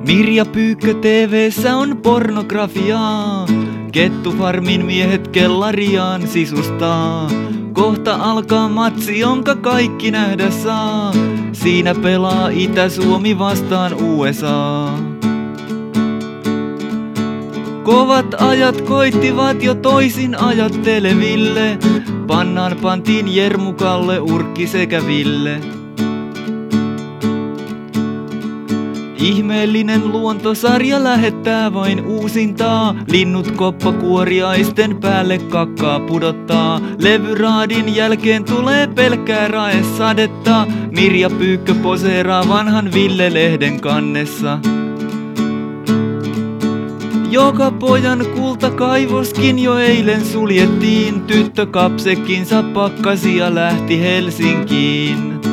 Mirja Pyykkö TV:ssä on pornografiaa. Kettufarmin miehet kellariaan sisustaa. Kohta alkaa matsi, jonka kaikki nähdä saa. Siinä pelaa Itä-Suomi vastaan USA. Kovat ajat koittivat jo toisin ajatteleville. Pannaan pantiin Jermukalle, Urkki sekä Ville. Ihmeellinen luontosarja lähettää vain uusintaa. Linnut koppakuoriaisten päälle kakkaa pudottaa. Levyraadin jälkeen tulee pelkkää raesadetta. Mirja Pyykkö poseeraa vanhan Ville-lehden kannessa. Joka pojan kultakaivoskin jo eilen suljettiin. Tyttö kapsekinsa pakkasi ja lähti Helsinkiin.